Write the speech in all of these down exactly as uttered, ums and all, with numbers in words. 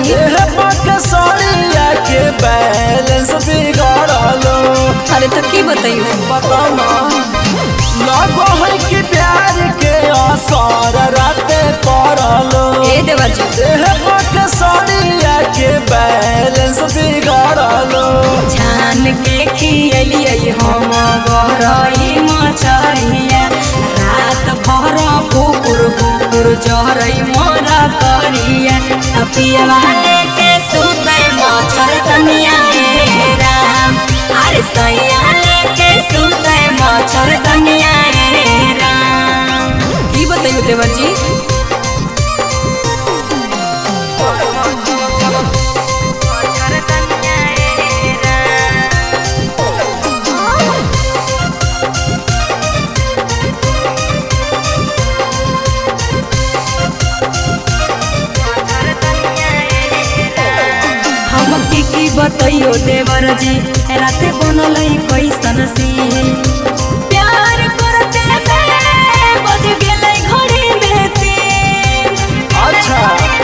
सड़िया के बैलेंस बिगड़लो। अरे तो की बताइयो बताना लगो है कि प्यार के असर राते पड़लो। ए देवर जी सड़िया के बैलेंस बिगड़लो। छान के खियलिए हम गरई मछरिया रात भर कुकुर कुकुर जरई मोरा करिया पिया वाले के सुते मच्छर तनिया रे राम। अरे सैया लेके सुते मच्छर तनिया रे राम। की बताइयो देवर जी बताइयो देवर जी राते बनल कैसन सी प्यार करते में बज गेलै घड़ी में तीन। अच्छा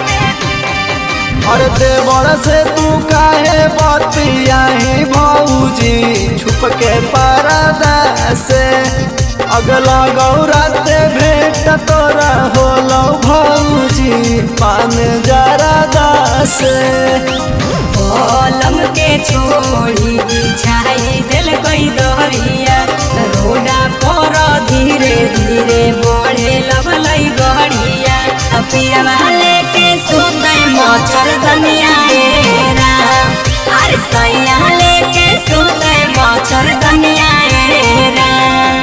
अरे देवर से तू काहे बतियाही भौजी छुप के परदा से अगला गौराते भेंट तोरा होलो भौजी पान जरादा से। पलंग के छोड़ी बिछाई दिल कोई दरिया रोडा पर धीरे धीरे बढ़े लगलई गड़िया पिया वाले के सुते मच्छर तनिया रे राम। अरे सैया लेके सुते मच्छर तनिया रे राम।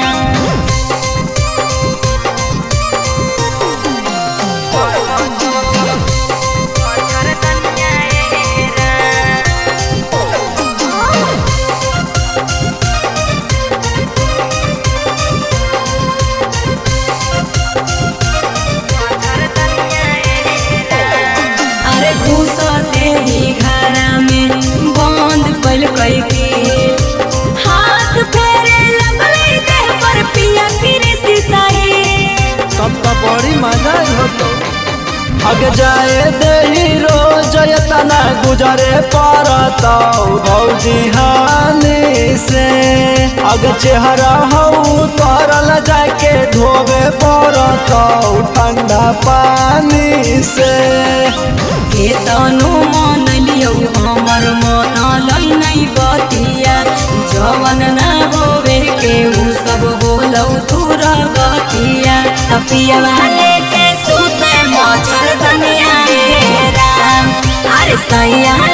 हाथ फेरे लगले देह पर पिया फिरे सिसाई तब तो बड़ी मजा होतो। आगे जाए दही रोज तना गुजरे पड़ता भौजी हानि से। आगे चेहरा हऊ तरल जाके धोबे पड़ता ठंडा पानी से। केतनो मन लियो हमर मन लई नहीं बतिया जवन ना होवे के उ सब होलौ दूर गतिया पिया वाले के सुते मच्छर तनिया रे राम। अरे सैया